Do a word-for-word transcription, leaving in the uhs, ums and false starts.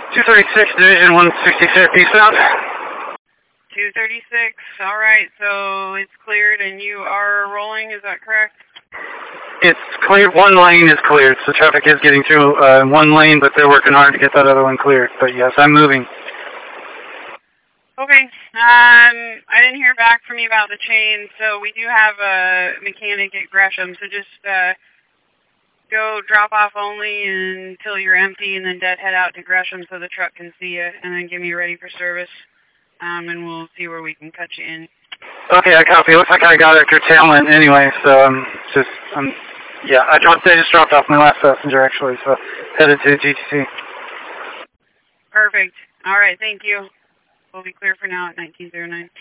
two thirty-six, Division one sixty-fifth, eastbound. two thirty-six, alright, so it's cleared and you are rolling, is that correct? It's cleared, one lane is cleared, so traffic is getting through uh, one lane, but they're working hard to get that other one cleared. But yes, I'm moving. Okay, um, I didn't hear back from you about the chain, so we do have a mechanic at Gresham, so just uh, go drop off only until you're empty and then dead head out to Gresham so the truck can see you, and then get me ready for service, um, and we'll see where we can cut you in. Okay, I copy. Looks like I got a curtailment anyway, so I'm just, um, yeah, I dropped, I just dropped off my last passenger actually, so headed to G T C. Perfect. All right, thank you. We'll be clear for now at nineteen oh nine.